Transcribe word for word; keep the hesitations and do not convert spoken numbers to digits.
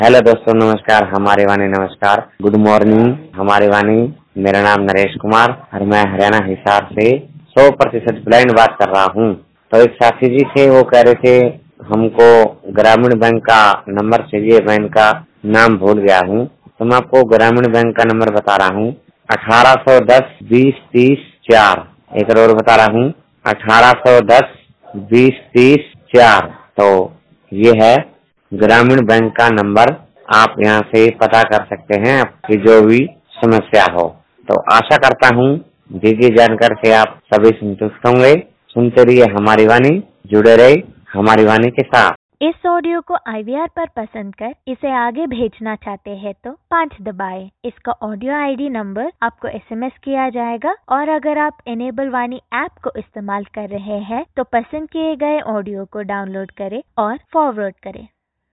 Hello दोस्तों, नमस्कार। हमारे वाणी नमस्कार, गुड मॉर्निंग। हमारे वाणी, मेरा नाम नरेश कुमार और मैं हरियाणा हिसार से सौ प्रतिशत ब्लाइंड बात कर रहा हूँ। तो एक साथी जी थे, वो कह रहे थे हमको ग्रामीण बैंक का नंबर चाहिए, बैंक का नाम भूल गया हूँ। तो मैं आपको ग्रामीण बैंक का नंबर बता रहा हूँ, अठारह सौ दस बीस तीस चार। एक और बता रहा हूँ, अठारह सौ दस बीस तीस चार। तो ये है ग्रामीण बैंक का नंबर। आप यहाँ से पता कर सकते हैं आपकी जो भी समस्या हो। तो आशा करता हूँ दी गई जानकारी से आप सभी संतुष्ट होंगे। सुनते रहिए हमारी वाणी, जुड़े रहे हमारी वाणी के साथ। इस ऑडियो को आई वी आर पर पसंद कर इसे आगे भेजना चाहते हैं तो पाँच दबाएं। इसका ऑडियो आई डी नंबर आपको एस एम एस किया जाएगा और अगर आप इनेबल वाणी ऐप को इस्तेमाल कर रहे हैं तो पसंद किए गए ऑडियो को डाउनलोड करें और फॉरवर्ड करें।